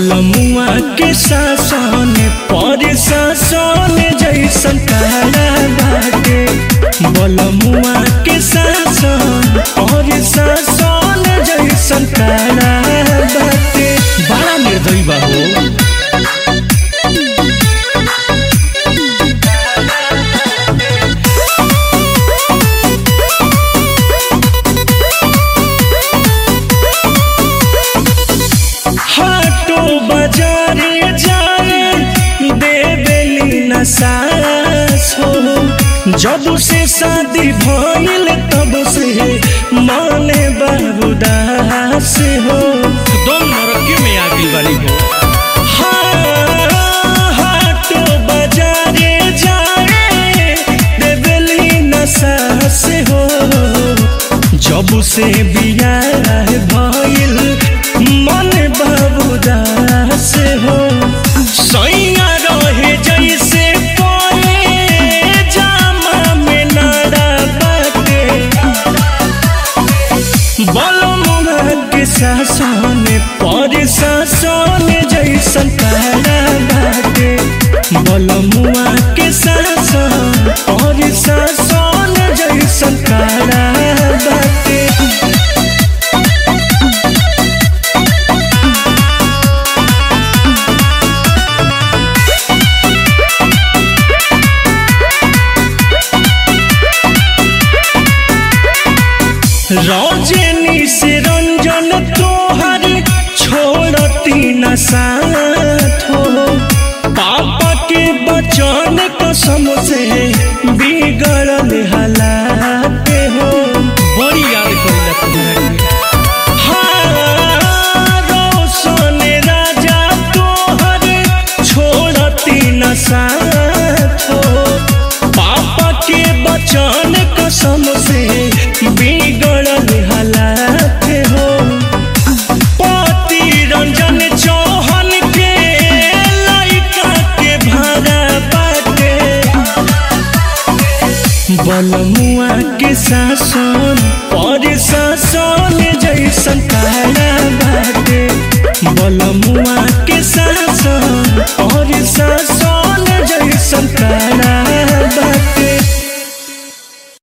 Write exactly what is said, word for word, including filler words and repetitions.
बलमुआ के शासन पर शासन जैसन काला बाटे। बलमुआ के शासन पर शासन जैसन काला बाटे। बड़ा निर्दयी बा हो। बाजारे जाए देवेली न सास हो। जब से शादी भइल तब से माने बाबूदास हो। दम नरकी में आ गई वाली हो। हाँ हाटो बाजारे जाए देवेली न सास हो। जब से बियाह भइल मन बाबूदास हो। सैया रहे जैसे कोई जामा में नाड़ा बाटे। बलमुआ के शासन पर शासन जैसन काला बाटे। बलमुआ के शासन पर शासन जैसन काला बाटे। रौजनी से रंजन तोहर छोड़ती न साथ हो। पापा के बचन कसम से बिगड़ल हालात हो। बड़ी याद करेला तुम्हारी। हाँ रोशन राजा तोहर छोड़ती न साथ हो। पापा के बचन कसम से बिगड़ल हालात हो। पति रंजन चौहान के लइका के भाड़ा बाटे। बलमुआ के शासन पर शासन जैसन काला बाटे। बलमुआ के शासन पर शासन जैसन काला